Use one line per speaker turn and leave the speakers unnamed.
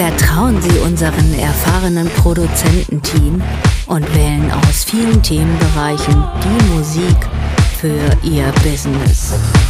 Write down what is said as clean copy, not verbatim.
Vertrauen Sie unserem erfahrenen Produzententeam und wählen aus vielen Themenbereichen die Musik für Ihr Business.